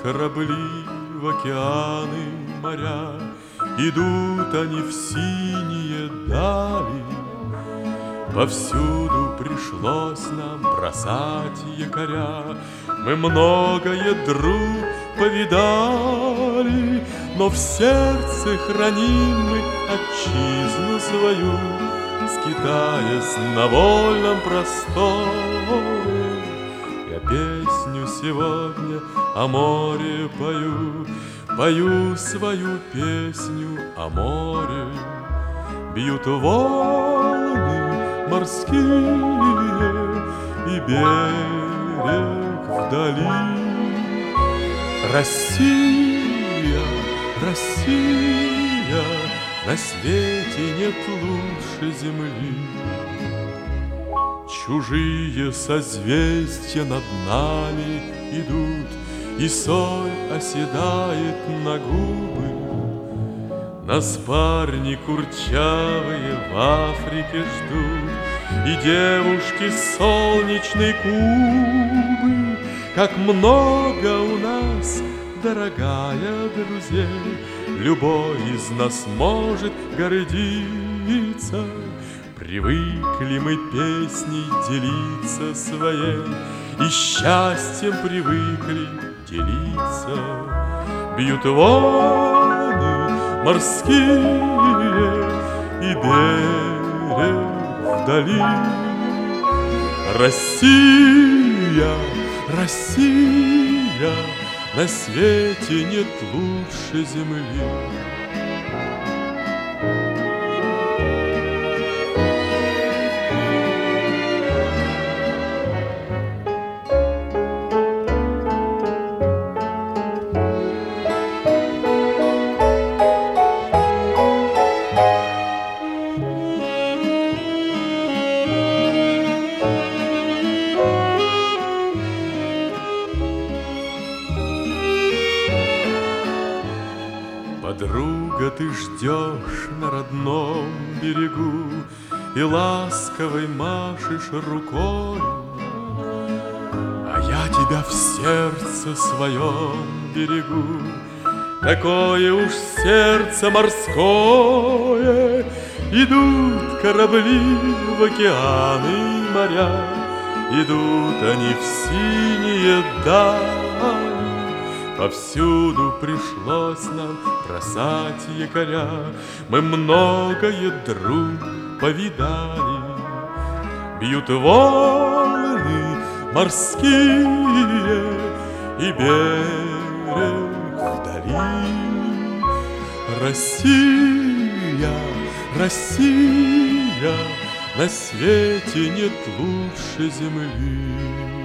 корабли в океаны, моря, идут они в синие дали. Повсюду пришлось нам бросать якоря. Мы многое, друг, повидали, но в сердце храним мы отчизну свою, скитаясь на вольном просторе. Я песню сегодня о море пою, пою свою песню о море. Бьют волны морские и берег вдали. Россия, Россия, на свете нет лучше земли. Чужие созвездия над нами идут, и соль оседает на губы. Нас парни курчавые в Африке ждут, и девушки солнечной Кубы. Как много у нас, дорогая, друзей, любой из нас может гордиться. Привыкли мы песней делиться своей, и счастьем привыкли делиться. Бьют волны морские и берег вдали. Россия, Россия, на свете нет лучше земли. Подруга, ты ждешь на родном берегу и ласковой машешь рукою, а я тебя в сердце своем берегу. Такое уж сердце морское, идут корабли в океаны и моря, идут они в синие дали. Повсюду пришлось нам бросать якоря. Мы многое, друг, повидали. Бьют волны морские и берег вдали. Россия, Россия, на свете нет лучше земли.